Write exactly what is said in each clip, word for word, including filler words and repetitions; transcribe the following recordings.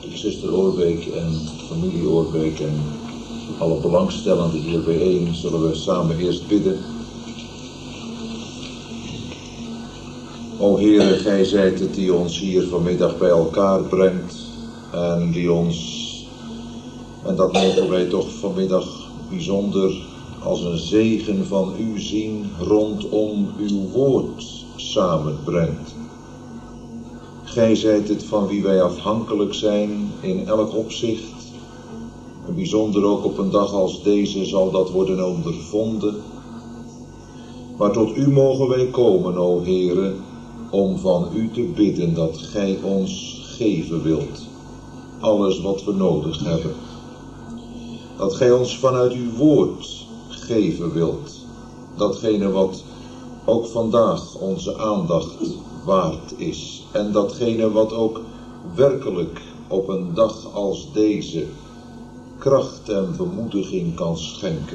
zuster Oorbeek en familie Oorbeek en alle belangstellenden hier bijeen, zullen we samen eerst bidden. O Heere, gij zijt het die ons hier vanmiddag bij elkaar brengt en die ons, en dat mogen wij toch vanmiddag bijzonder als een zegen van u zien, rondom uw woord samenbrengt. Gij zijt het van wie wij afhankelijk zijn in elk opzicht. En bijzonder ook op een dag als deze zal dat worden ondervonden. Maar tot u mogen wij komen, o Heere, om van u te bidden dat gij ons geven wilt. Alles wat we nodig hebben. Dat gij ons vanuit uw woord geven wilt. Datgene wat ook vandaag onze aandacht waard is. En datgene wat ook werkelijk op een dag als deze kracht en bemoediging kan schenken.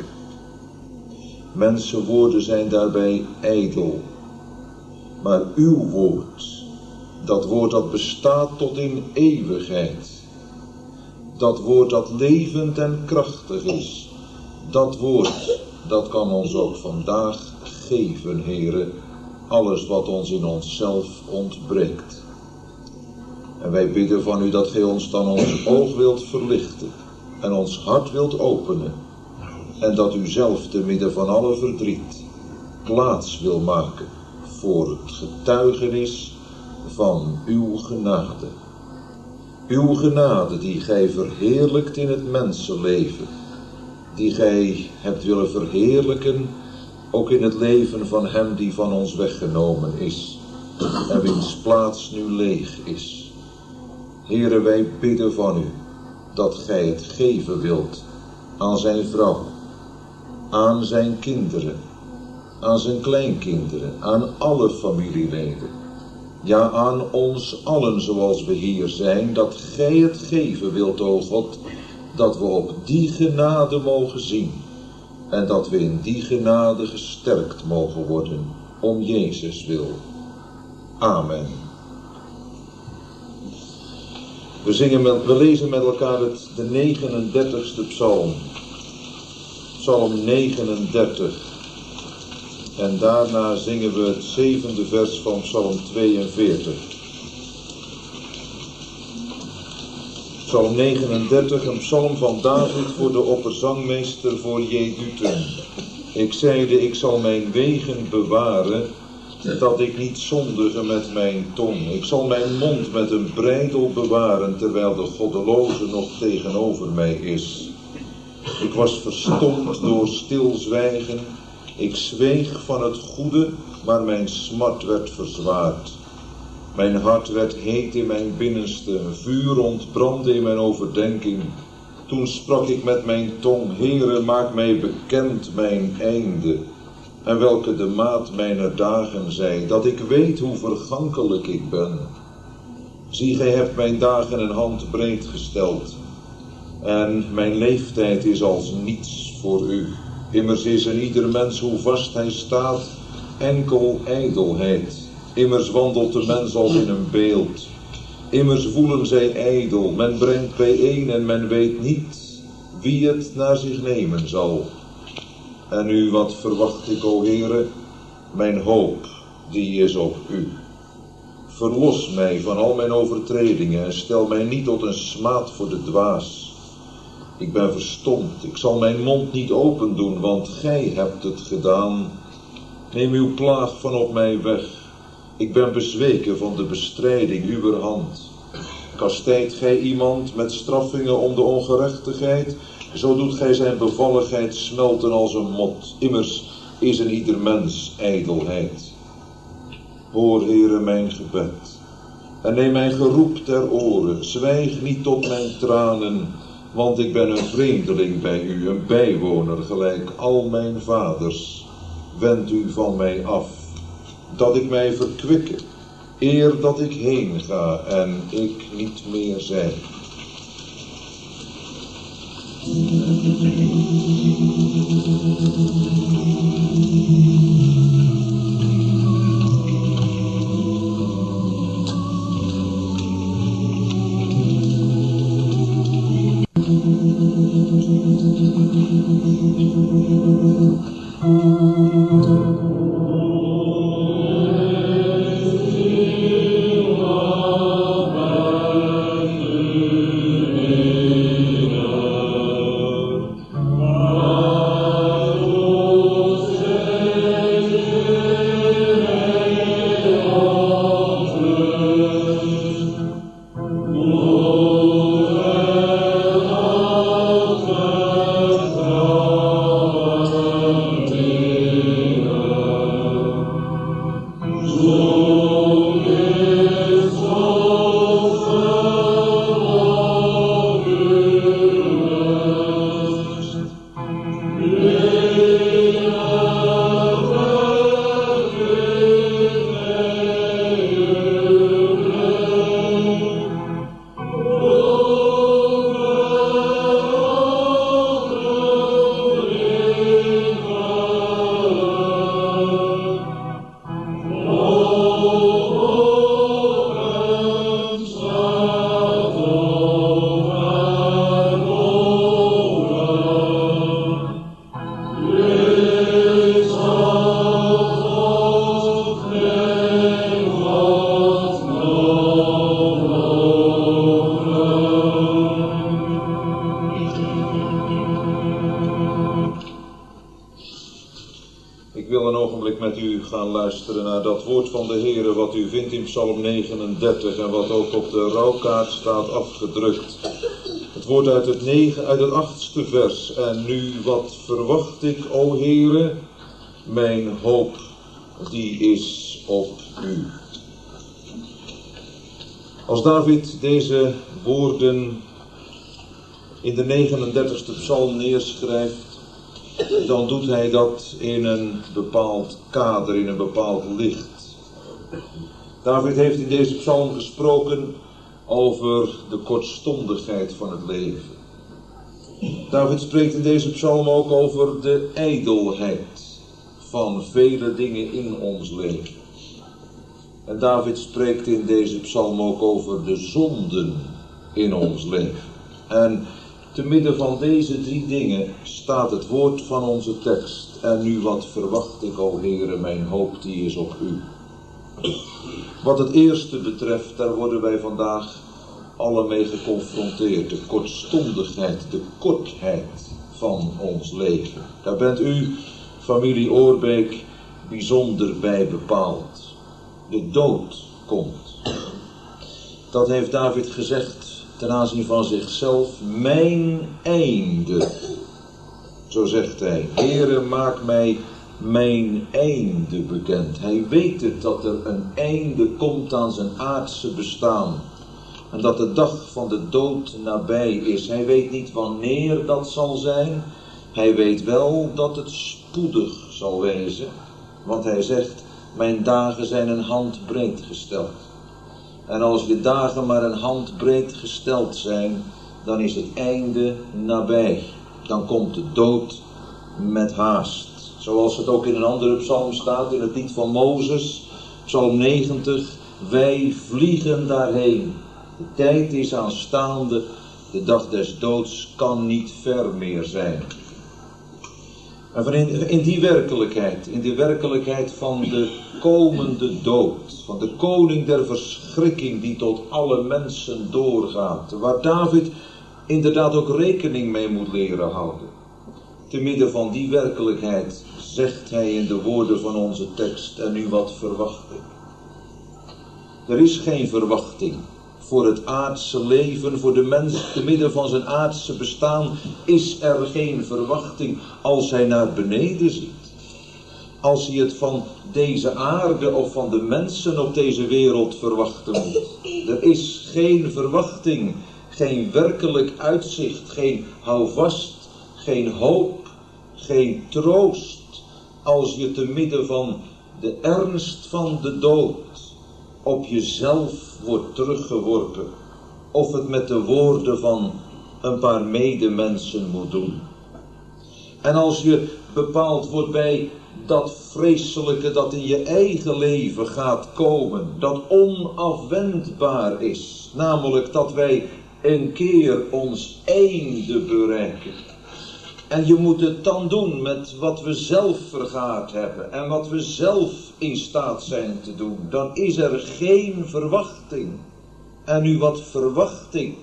Mensenwoorden zijn daarbij ijdel. Maar uw woord, dat woord dat bestaat tot in eeuwigheid. Dat woord dat levend en krachtig is. Dat woord, dat kan ons ook vandaag geven, Heere, alles wat ons in onszelf ontbreekt. En wij bidden van u dat gij ons dan ons oog wilt verlichten en ons hart wilt openen. En dat u zelf te midden van alle verdriet plaats wil maken voor het getuigenis van uw genade. Uw genade die gij verheerlijkt in het mensenleven. Die gij hebt willen verheerlijken ook in het leven van hem die van ons weggenomen is. En wiens plaats nu leeg is. Heere, wij bidden van u dat gij het geven wilt aan zijn vrouw, aan zijn kinderen, aan zijn kleinkinderen, aan alle familieleden. Ja, aan ons allen zoals we hier zijn, dat gij het geven wilt, o God, dat we op die genade mogen zien en dat we in die genade gesterkt mogen worden, om Jezus wil. Amen. We, zingen met, we lezen met elkaar het, de negenendertigste psalm. Psalm negenendertig. En daarna zingen we het zevende vers van psalm tweeënveertig. Psalm negenendertig, een psalm van David voor de opperzangmeester voor Jeduten. Ik zeide, ik zal mijn wegen bewaren, dat ik niet zondige met mijn tong. Ik zal mijn mond met een breidel bewaren, terwijl de goddeloze nog tegenover mij is. Ik was verstomd door stilzwijgen. Ik zweeg van het goede, maar mijn smart werd verzwaard. Mijn hart werd heet in mijn binnenste, een vuur ontbrandde in mijn overdenking. Toen sprak ik met mijn tong, Heere, maak mij bekend mijn einde. En welke de maat mijner dagen zij, dat ik weet hoe vergankelijk ik ben. Zie, gij hebt mijn dagen een handbreed gesteld. En mijn leeftijd is als niets voor u. Immers is in ieder mens, hoe vast hij staat, enkel ijdelheid. Immers wandelt de mens als in een beeld. Immers voelen zij ijdel. Men brengt bijeen en men weet niet wie het naar zich nemen zal. En nu, wat verwacht ik, o Heere? Mijn hoop, die is op u. Verlos mij van al mijn overtredingen en stel mij niet tot een smaad voor de dwaas. Ik ben verstomd, ik zal mijn mond niet open doen, want gij hebt het gedaan. Neem uw plaag van op mij weg. Ik ben bezweken van de bestrijding uwer hand. Kastijdt gij iemand met straffingen om de ongerechtigheid? Zo doet gij zijn bevalligheid smelten als een mot. Immers is in ieder mens ijdelheid. Hoor, Heere, mijn gebed. En neem mijn geroep ter oren. Zwijg niet tot mijn tranen. Want ik ben een vreemdeling bij u, een bijwoner gelijk al mijn vaders. Wend u van mij af, dat ik mij verkwikke, eer dat ik heen ga en ik niet meer zijn. met u gaan luisteren naar dat woord van de Heere wat u vindt in Psalm negenendertig en wat ook op de rouwkaart staat afgedrukt. Het woord uit het, negen, uit het achtste vers. En nu wat verwacht ik, o Heere, mijn hoop die is op u. Als David deze woorden in de negenendertigste psalm neerschrijft, dan doet hij dat in een bepaald kader, in een bepaald licht. David heeft in deze psalm gesproken over de kortstondigheid van het leven. David spreekt in deze psalm ook over de ijdelheid van vele dingen in ons leven. En David spreekt in deze psalm ook over de zonden in ons leven. En te midden van deze drie dingen staat het woord van onze tekst. En nu wat verwacht ik, o Heere, mijn hoop die is op u. Wat het eerste betreft, daar worden wij vandaag alle mee geconfronteerd. De kortstondigheid, de kortheid van ons leven. Daar bent u, familie Oorbeek, bijzonder bij bepaald. De dood komt. Dat heeft David gezegd ten aanzien van zichzelf, mijn einde. Zo zegt hij, Heere, maak mij mijn einde bekend. Hij weet het dat er een einde komt aan zijn aardse bestaan. En dat de dag van de dood nabij is. Hij weet niet wanneer dat zal zijn. Hij weet wel dat het spoedig zal wezen. Want hij zegt, mijn dagen zijn een handbreed gesteld. En als je dagen maar een handbreed gesteld zijn, dan is het einde nabij. Dan komt de dood met haast. Zoals het ook in een andere psalm staat, in het lied van Mozes, psalm negentig. Wij vliegen daarheen. De tijd is aanstaande, de dag des doods kan niet ver meer zijn. En van in, in die werkelijkheid, in die werkelijkheid van de komende dood, van de koning der verschrikking die tot alle mensen doorgaat, waar David inderdaad ook rekening mee moet leren houden. Te midden van die werkelijkheid zegt hij in de woorden van onze tekst, en nu wat verwachting. Er is geen verwachting voor het aardse leven, voor de mens te midden van zijn aardse bestaan is er geen verwachting als hij naar beneden ziet. Als hij het van deze aarde of van de mensen op deze wereld verwachten moet. Er is geen verwachting, geen werkelijk uitzicht, geen houvast, geen hoop, geen troost. Als je te midden van de ernst van de dood op jezelf wordt teruggeworpen. Of het met de woorden van een paar medemensen moet doen. En als je bepaald wordt bij dat vreselijke dat in je eigen leven gaat komen. Dat onafwendbaar is. Namelijk dat wij een keer ons einde bereiken. En je moet het dan doen met wat we zelf vergaard hebben. En wat we zelf in staat zijn te doen. Dan is er geen verwachting. En nu wat verwachting.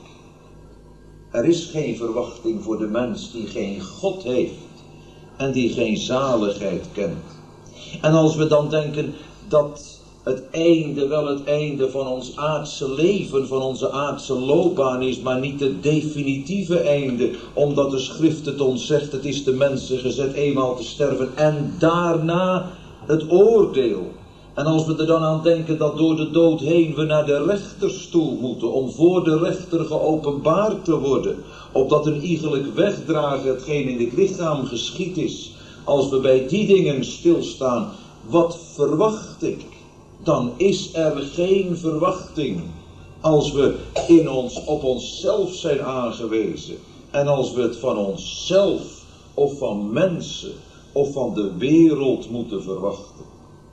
Er is geen verwachting voor de mens die geen God heeft. En die geen zaligheid kent. En als we dan denken dat het einde wel het einde van ons aardse leven, van onze aardse loopbaan is, maar niet het definitieve einde, omdat de schrift het ons zegt, het is de mensen gezet eenmaal te sterven en daarna het oordeel. En als we er dan aan denken dat door de dood heen we naar de rechterstoel moeten, om voor de rechter geopenbaard te worden, opdat een iegelijk wegdragen hetgeen in het lichaam geschied is. Als we bij die dingen stilstaan, wat verwacht ik? Dan is er geen verwachting als we in ons, op onszelf zijn aangewezen. En als we het van onszelf of van mensen of van de wereld moeten verwachten.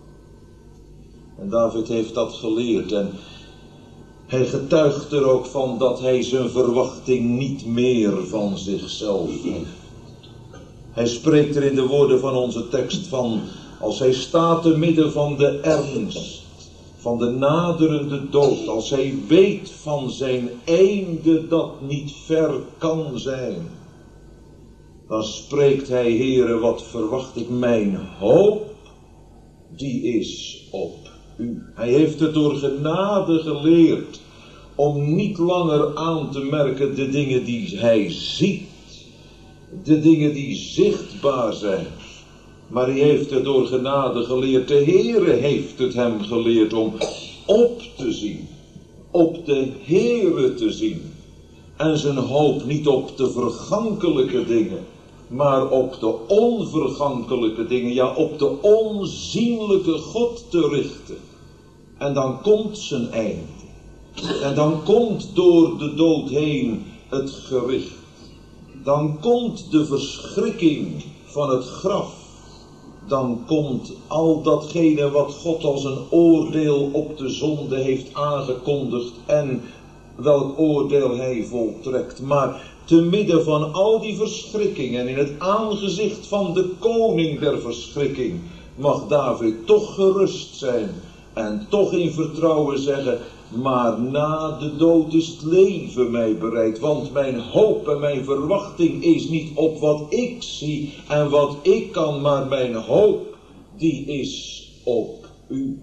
En David heeft dat geleerd en hij getuigt er ook van dat hij zijn verwachting niet meer van zichzelf heeft. Hij spreekt er in de woorden van onze tekst van, als hij staat te midden van de ernst, van de naderende dood, als hij weet van zijn einde dat niet ver kan zijn, dan spreekt hij, Heere, wat verwacht ik, mijn hoop die is op u. Hij heeft het door genade geleerd om niet langer aan te merken de dingen die hij ziet, de dingen die zichtbaar zijn. Maar hij heeft het door genade geleerd, de Heere heeft het hem geleerd om op te zien, op de Heere te zien. En zijn hoop niet op de vergankelijke dingen, maar op de onvergankelijke dingen, ja op de onzienlijke God te richten. En dan komt zijn eind. En dan komt door de dood heen het gericht. Dan komt de verschrikking van het graf. Dan komt al datgene wat God als een oordeel op de zonde heeft aangekondigd en welk oordeel hij voltrekt. Maar te midden van al die verschrikkingen en in het aangezicht van de koning der verschrikking mag David toch gerust zijn en toch in vertrouwen zeggen: maar na de dood is het leven mij bereid, want mijn hoop en mijn verwachting is niet op wat ik zie en wat ik kan, maar mijn hoop die is op u.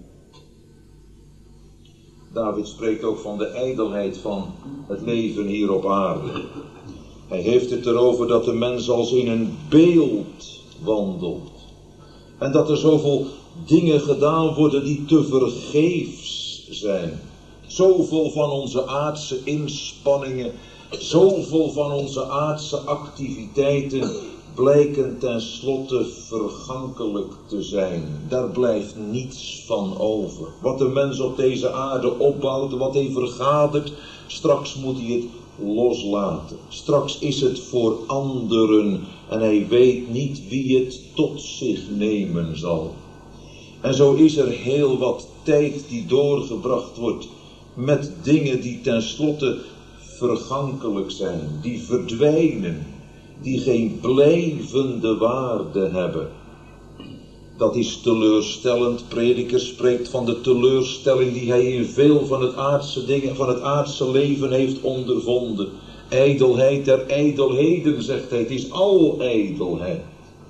David spreekt ook van de ijdelheid van het leven hier op aarde. Hij heeft het erover dat de mens als in een beeld wandelt. En dat er zoveel dingen gedaan worden die te vergeefs zijn. Zoveel van onze aardse inspanningen, zoveel van onze aardse activiteiten blijken tenslotte vergankelijk te zijn. Daar blijft niets van over. Wat de mens op deze aarde opbouwt, wat hij vergadert, straks moet hij het loslaten. Straks is het voor anderen en hij weet niet wie het tot zich nemen zal. En zo is er heel wat tijd die doorgebracht wordt met dingen die tenslotte vergankelijk zijn, die verdwijnen, die geen blijvende waarde hebben. Dat is teleurstellend. Prediker spreekt van de teleurstelling die hij in veel van het aardse dingen, van het aardse leven heeft ondervonden. Ijdelheid der ijdelheden, zegt hij, het is al ijdelheid.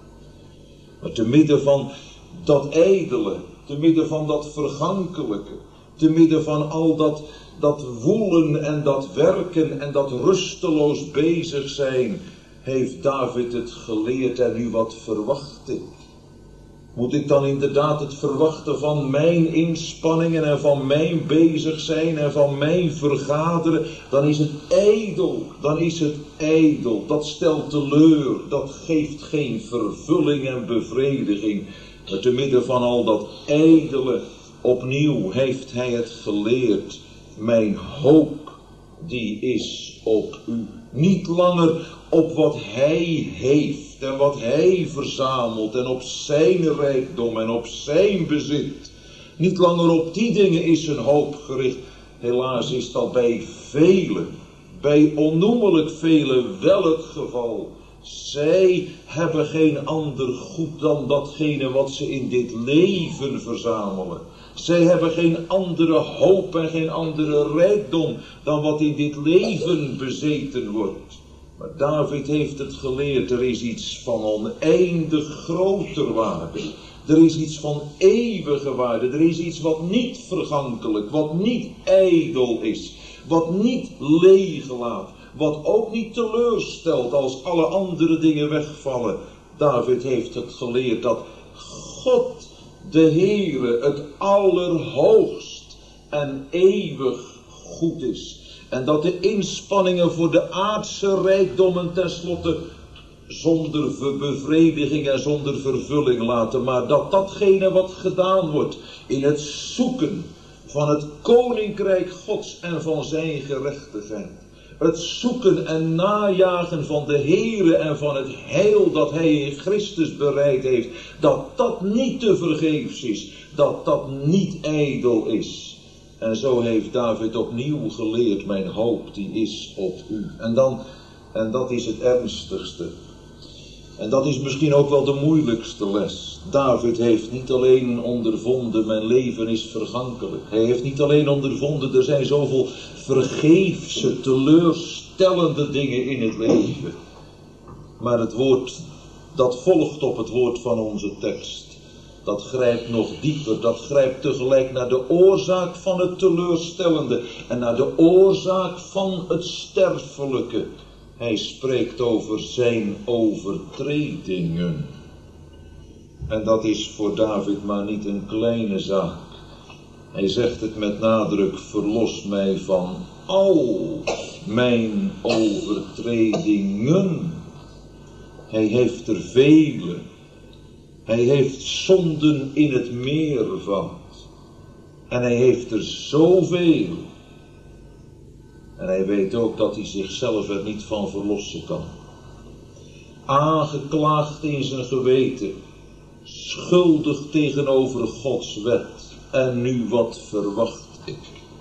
Maar te midden van dat ijdele, te midden van dat vergankelijke, te midden van al dat, dat woelen en dat werken en dat rusteloos bezig zijn, heeft David het geleerd en nu wat verwacht ik. Moet ik dan inderdaad het verwachten van mijn inspanningen en van mijn bezig zijn en van mijn vergaderen? Dan is het ijdel, dan is het ijdel. Dat stelt teleur, dat geeft geen vervulling en bevrediging. Maar te midden van al dat ijdele, opnieuw heeft hij het geleerd. Mijn hoop, die is op u. Niet langer op wat hij heeft en wat hij verzamelt en op zijn rijkdom en op zijn bezit. Niet langer op die dingen is zijn hoop gericht. Helaas is dat bij velen, bij onnoemelijk velen wel het geval. Zij hebben geen ander goed dan datgene wat ze in dit leven verzamelen. Zij hebben geen andere hoop en geen andere rijkdom dan wat in dit leven bezeten wordt. Maar David heeft het geleerd, er is iets van oneindig groter waarde. Er is iets van eeuwige waarde. Er is iets wat niet vergankelijk, wat niet ijdel is, wat niet leeg laat, wat ook niet teleurstelt als alle andere dingen wegvallen. David heeft het geleerd dat God, de Heere, het allerhoogst en eeuwig goed is. En dat de inspanningen voor de aardse rijkdommen tenslotte zonder bevrediging en zonder vervulling laten. Maar dat datgene wat gedaan wordt in het zoeken van het koninkrijk Gods en van zijn gerechtigheid. Het zoeken en najagen van de Heere en van het heil dat hij in Christus bereid heeft. Dat dat niet te vergeefs is. Dat dat niet ijdel is. En zo heeft David opnieuw geleerd, mijn hoop die is op u. En dan, en dat is het ernstigste. En dat is misschien ook wel de moeilijkste les. David heeft niet alleen ondervonden, mijn leven is vergankelijk. Hij heeft niet alleen ondervonden, er zijn zoveel vergeefse, teleurstellende dingen in het leven. Maar het woord, dat volgt op het woord van onze tekst. dat grijpt nog dieper, dat grijpt tegelijk naar de oorzaak van het teleurstellende en naar de oorzaak van het sterfelijke. Hij spreekt over zijn overtredingen. En dat is voor David maar niet een kleine zaak. Hij zegt het met nadruk, verlos mij van al mijn overtredingen. Hij heeft er vele. Hij heeft zonden in het meervoud. En hij heeft er zoveel. En hij weet ook dat hij zichzelf er niet van verlossen kan. Aangeklaagd in zijn geweten. Schuldig tegenover Gods wet. En nu wat verwacht ik?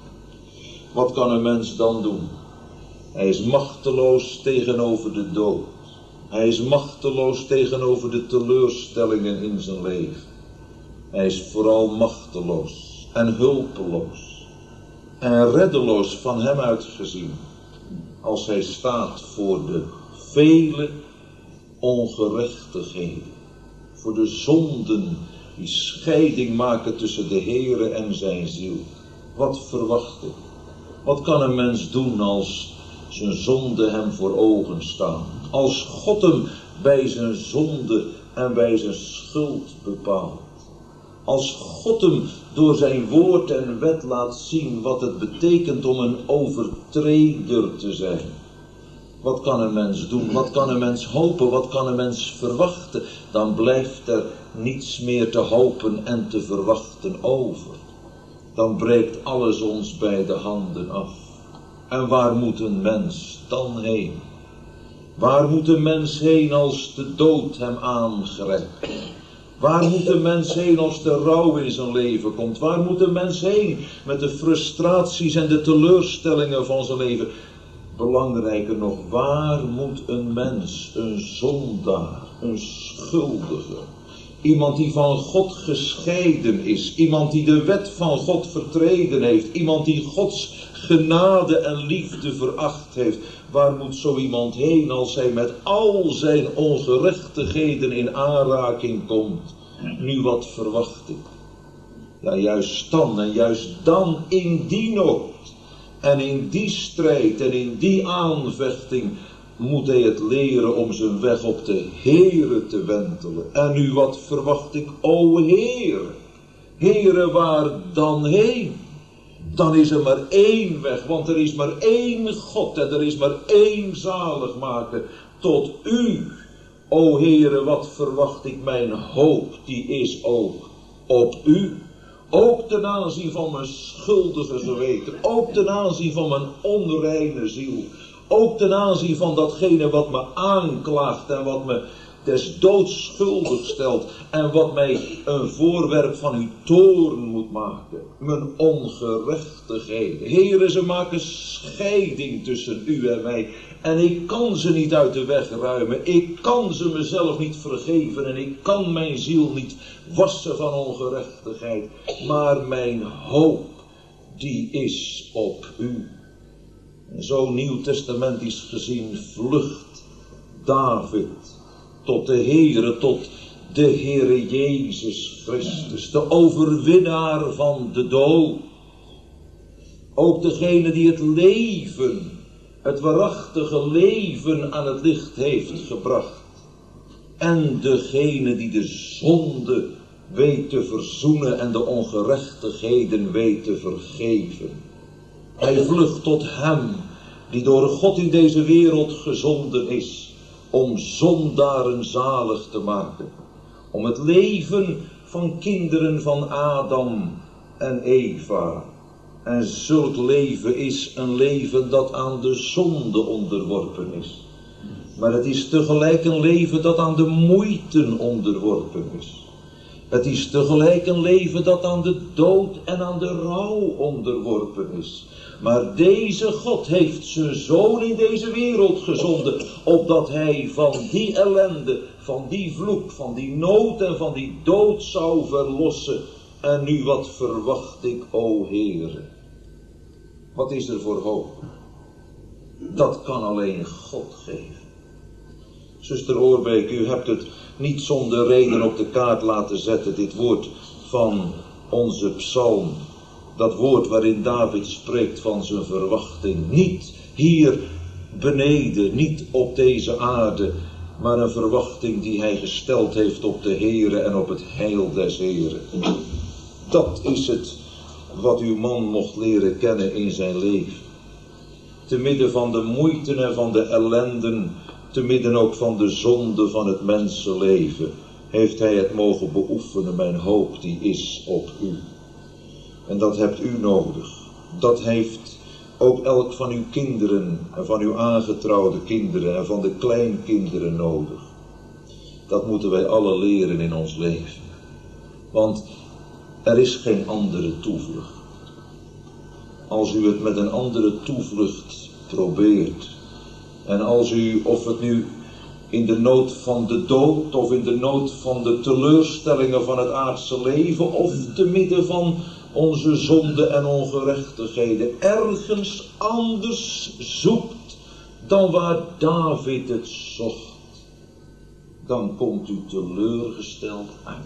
Wat kan een mens dan doen? Hij is machteloos tegenover de dood. Hij is machteloos tegenover de teleurstellingen in zijn leven. Hij is vooral machteloos en hulpeloos en reddeloos van hem uitgezien, als hij staat voor de vele ongerechtigheden, voor de zonden die scheiding maken tussen de Heere en zijn ziel. Wat verwacht ik? Wat kan een mens doen als zijn zonde hem voor ogen staan? Als God hem bij zijn zonde en bij zijn schuld bepaalt. Als God hem door zijn woord en wet laat zien wat het betekent om een overtreder te zijn. Wat kan een mens doen? Wat kan een mens hopen? Wat kan een mens verwachten? Dan blijft er niets meer te hopen en te verwachten over. Dan breekt alles ons bij de handen af. En waar moet een mens dan heen? Waar moet een mens heen als de dood hem aangrijpt? Waar moet een mens heen als de rouw in zijn leven komt? Waar moet een mens heen met de frustraties en de teleurstellingen van zijn leven? Belangrijker nog, waar moet een mens, een zondaar, een schuldige, iemand die van God gescheiden is, iemand die de wet van God vertreden heeft, iemand die Gods genade en liefde veracht heeft, waar moet zo iemand heen als hij met al zijn ongerechtigheden in aanraking komt? Nu wat verwacht ik? Ja, juist dan en juist dan in die nood en in die strijd en in die aanvechting moet hij het leren om zijn weg op de Heere te wentelen. En nu wat verwacht ik? O Heere, Heere, waar dan heen? Dan is er maar één weg, want er is maar één God en er is maar één zaligmaker. Tot u, o Heere, wat verwacht ik? Mijn hoop, die is ook op u. Ook ten aanzien van mijn schuldige geweten, ook ten aanzien van mijn onreine ziel. Ook ten aanzien van datgene wat me aanklaagt en wat me des doods schuldig stelt. En wat mij een voorwerp van uw toorn moet maken. Mijn ongerechtigheden. Heere, ze maken scheiding tussen u en mij. En ik kan ze niet uit de weg ruimen. Ik kan ze mezelf niet vergeven. En ik kan mijn ziel niet wassen van ongerechtigheid. Maar mijn hoop, die is op u. En zo nieuwtestamentisch gezien vlucht David tot de Heere, tot de Heere Jezus Christus, de overwinnaar van de dood. Ook degene die het leven, het waarachtige leven aan het licht heeft gebracht. En degene die de zonde weet te verzoenen en de ongerechtigheden weet te vergeven. Hij vlucht tot hem die door God in deze wereld gezonden is om zondaren zalig te maken. Om het leven van kinderen van Adam en Eva. En zulk leven is een leven dat aan de zonde onderworpen is. Maar het is tegelijk een leven dat aan de moeite onderworpen is. Het is tegelijk een leven dat aan de dood en aan de rouw onderworpen is. Maar deze God heeft zijn zoon in deze wereld gezonden, opdat hij van die ellende, van die vloek, van die nood en van die dood zou verlossen. En nu wat verwacht ik, o Heere? Wat is er voor hoop? Dat kan alleen God geven. Zuster Oorbeek, u hebt het niet zonder reden op de kaart laten zetten, dit woord van onze psalm. Dat woord waarin David spreekt van zijn verwachting. Niet hier beneden, niet op deze aarde, maar een verwachting die hij gesteld heeft op de Heere en op het heil des Heeren. Dat is het wat uw man mocht leren kennen in zijn leven. Te midden van de moeiten en van de ellenden, te midden ook van de zonde van het mensenleven, heeft hij het mogen beoefenen. Mijn hoop die is op u. En dat hebt u nodig. Dat heeft ook elk van uw kinderen en van uw aangetrouwde kinderen en van de kleinkinderen nodig. Dat moeten wij alle leren in ons leven. Want er is geen andere toevlucht. Als u het met een andere toevlucht probeert, en als u, of het nu in de nood van de dood, of in de nood van de teleurstellingen van het aardse leven, of te midden van onze zonden en ongerechtigheden, ergens anders zoekt dan waar David het zocht, dan komt u teleurgesteld uit.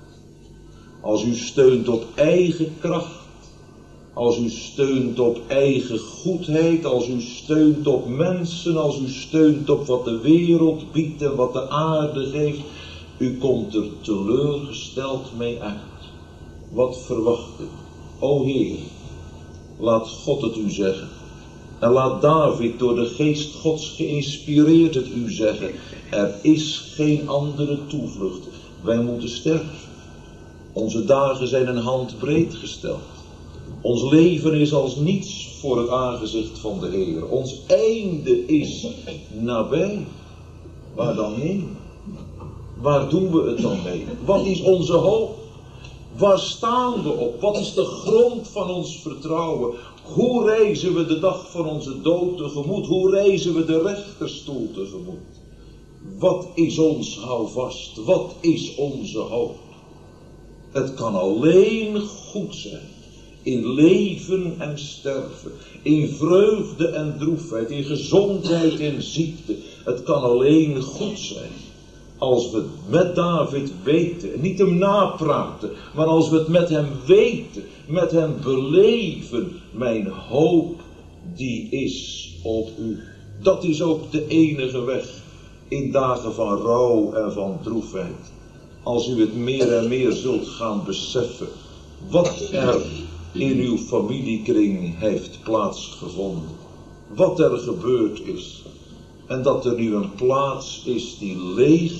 Als u steunt op eigen kracht, als u steunt op eigen goedheid, als u steunt op mensen, als u steunt op wat de wereld biedt en wat de aarde geeft, u komt er teleurgesteld mee uit. Wat verwacht u? O Heer, laat God het u zeggen. En laat David door de geest Gods geïnspireerd het u zeggen. Er is geen andere toevlucht. Wij moeten sterven. Onze dagen zijn een handbreed gesteld. Ons leven is als niets voor het aangezicht van de Heer. Ons einde is nabij. Waar dan heen? Waar doen we het dan mee? Wat is onze hoop? Waar staan we op? Wat is de grond van ons vertrouwen? Hoe reizen we de dag van onze dood tegemoet? Hoe reizen we de rechterstoel tegemoet? Wat is ons houvast? Wat is onze hoop? Het kan alleen goed zijn. In leven en sterven. In vreugde en droefheid. In gezondheid en ziekte. Het kan alleen goed zijn. Als we het met David weten, niet hem napraten, maar als we het met hem weten, met hem beleven, mijn hoop die is op u. Dat is ook de enige weg in dagen van rouw en van droefheid. Als u het meer en meer zult gaan beseffen, wat er in uw familiekring heeft plaatsgevonden, wat er gebeurd is. En dat er nu een plaats is die leeg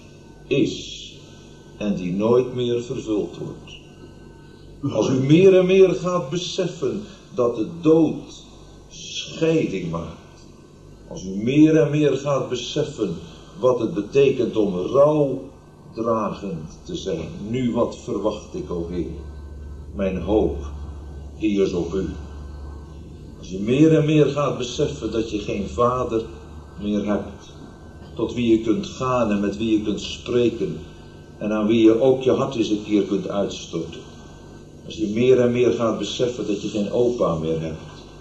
is en die nooit meer vervuld wordt. Als u meer en meer gaat beseffen dat de dood scheiding maakt. Als u meer en meer gaat beseffen wat het betekent om rouwdragend te zijn. Nu wat verwacht ik, o Heer. Mijn hoop, die is op u. Als je meer en meer gaat beseffen dat je geen vader meer hebt, tot wie je kunt gaan en met wie je kunt spreken en aan wie je ook je hart eens een keer kunt uitstorten. Als je meer en meer gaat beseffen dat je geen opa meer hebt.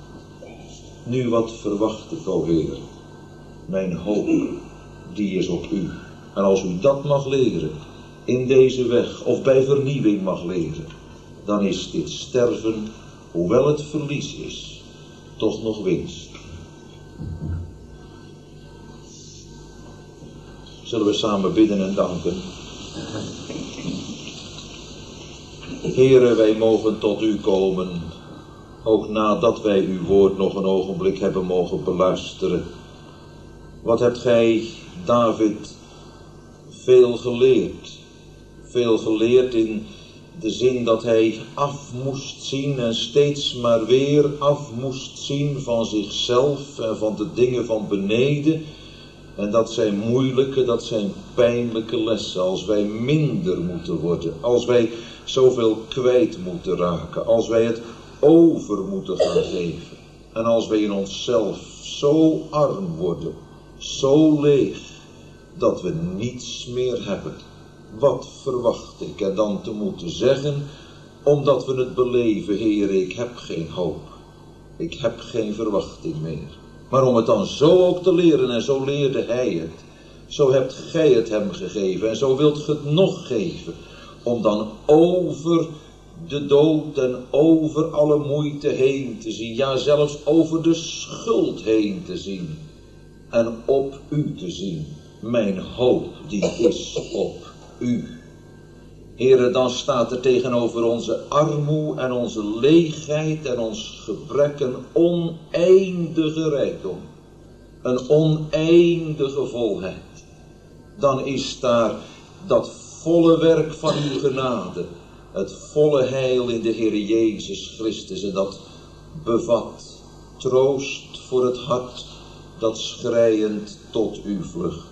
Nu wat verwacht ik, o Heer. Mijn hoop, die is op u. En als u dat mag leren, in deze weg of bij vernieuwing mag leren, dan is dit sterven, hoewel het verlies is, toch nog winst. Zullen we samen bidden en danken. Heere, wij mogen tot u komen, ook nadat wij uw woord nog een ogenblik hebben mogen beluisteren. Wat hebt gij, David, veel geleerd? Veel geleerd in de zin dat hij af moest zien en steeds maar weer af moest zien van zichzelf en van de dingen van beneden. En dat zijn moeilijke, dat zijn pijnlijke lessen. Als wij minder moeten worden, als wij zoveel kwijt moeten raken, als wij het over moeten gaan geven. En als wij in onszelf zo arm worden, zo leeg, dat we niets meer hebben. Wat verwacht ik? En dan te moeten zeggen, omdat we het beleven, Heer, ik heb geen hoop. Ik heb geen verwachting meer. Maar om het dan zo ook te leren, en zo leerde hij het, Zo hebt gij het hem gegeven en zo wilt ge het nog geven. Om dan over de dood en over alle moeite heen te zien. Ja, zelfs over de schuld heen te zien. En op u te zien. Mijn hoop die is op u. Heere, dan staat er tegenover onze armoe en onze leegheid en ons gebrek een oneindige rijkdom. Een oneindige volheid. Dan is daar dat volle werk van uw genade. Het volle heil in de Heer Jezus Christus. En dat bevat troost voor het hart dat schreiend tot u vlucht.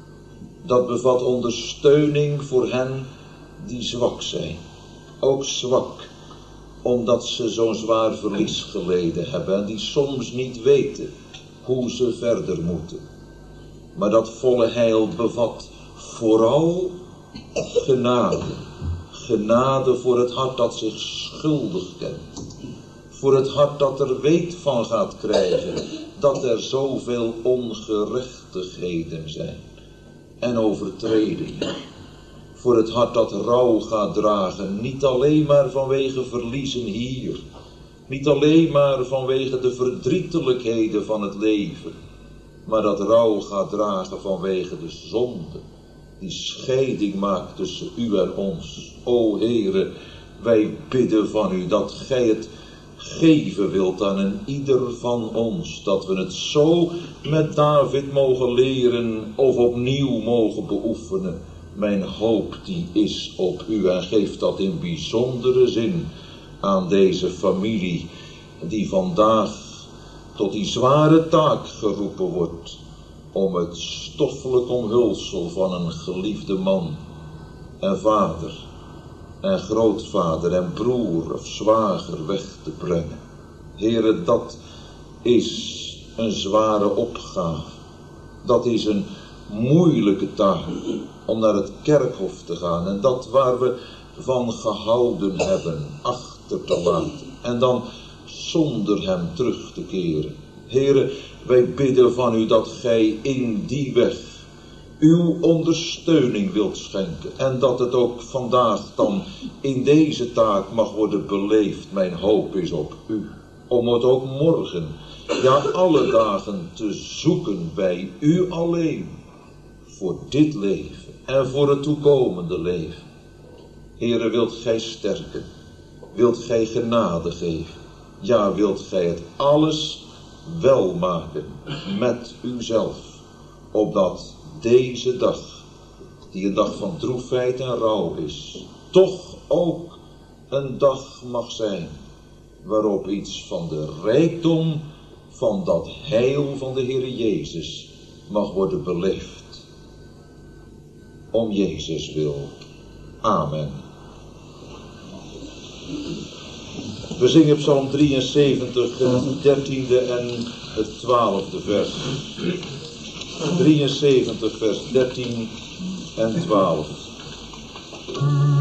Dat bevat ondersteuning voor hen die zwak zijn. Ook zwak, omdat ze zo'n zwaar verlies geleden hebben. En die soms niet weten hoe ze verder moeten. Maar dat volle heil bevat vooral genade. Genade voor het hart dat zich schuldig kent. Voor het hart dat er weet van gaat krijgen dat er zoveel ongerechtigheden zijn. En overtredingen. Voor het hart dat rouw gaat dragen. Niet alleen maar vanwege verliezen hier. Niet alleen maar vanwege de verdrietelijkheden van het leven. Maar dat rouw gaat dragen vanwege de zonde. Die scheiding maakt tussen u en ons. O Heere, wij bidden van u dat gij het geven wilt aan een ieder van ons. Dat we het zo met David mogen leren of opnieuw mogen beoefenen. Mijn hoop die is op u en geef dat in bijzondere zin aan deze familie die vandaag tot die zware taak geroepen wordt om het stoffelijk omhulsel van een geliefde man en vader en grootvader en broer of zwager weg te brengen. Heere, dat is een zware opgave. Dat is een moeilijke taak om naar het kerkhof te gaan en dat waar we van gehouden hebben achter te laten en dan zonder hem terug te keren. Heere, wij bidden van u dat gij in die weg uw ondersteuning wilt schenken. En dat het ook vandaag dan in deze taak mag worden beleefd. Mijn hoop is op u. Om het ook morgen, ja alle dagen te zoeken bij u alleen. Voor dit leven en voor het toekomende leven. Heere, wilt gij sterken? Wilt gij genade geven? Ja, wilt gij het alles wel maken met uzelf, opdat deze dag, die een dag van droefheid en rouw is, toch ook een dag mag zijn, waarop iets van de rijkdom van dat heil van de Heer Jezus mag worden beleefd. Om Jezus wil. Amen. We zingen Psalm drieënzeventig, het dertiende en het twaalfde vers. drieënzeventig, vers dertien en twaalf.